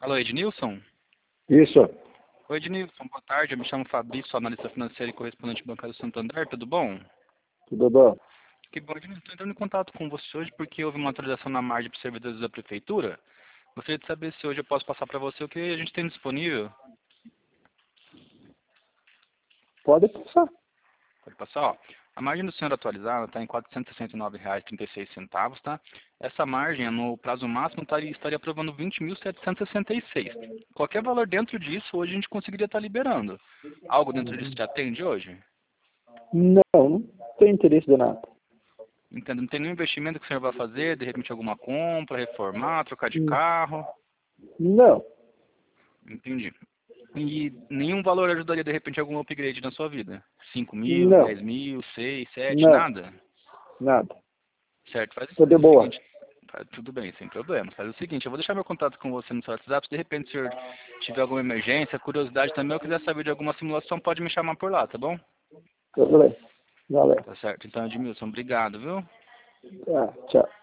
Alô, Ednilson? Isso, Oi, Ednilson, boa tarde. Eu me chamo Fabrício, sou analista financeiro e correspondente bancário do Santander. Tudo bom? tudo bom? Que bom, Ednilson. Estou entrando em contato com você hoje porque houve uma atualização na margem para os servidores da Prefeitura. Gostaria de saber se hoje eu posso passar para você o que a gente tem disponível. Pode passar. Pode passar, ó. A margem do senhor atualizada está em R$ 469,36, tá? Essa margem, no prazo máximo, estaria aprovando 20.766. Qualquer valor dentro disso, hoje a gente conseguiria estar liberando. Algo dentro disso te atende hoje? Não, não tenho interesse de nada. Entendo. Não tem nenhum investimento que o senhor vai fazer, de repente alguma compra, reformar, trocar de carro? Não, Entendi. E nenhum valor ajudaria, de repente, algum upgrade na sua vida? 5.000, não, 10.000, 6, 7, não, nada? nada. Certo, Tô de faz o boa. seguinte, tudo bem, sem problema. Faz o seguinte, eu vou deixar meu contato com você no seu WhatsApp, se de repente o senhor tiver alguma emergência, curiosidade também, ou quiser saber de alguma simulação, pode me chamar por lá, tá bom? Tudo bem. Valeu. Tá certo. Então, Edmilson, obrigado, viu? Tá, tchau.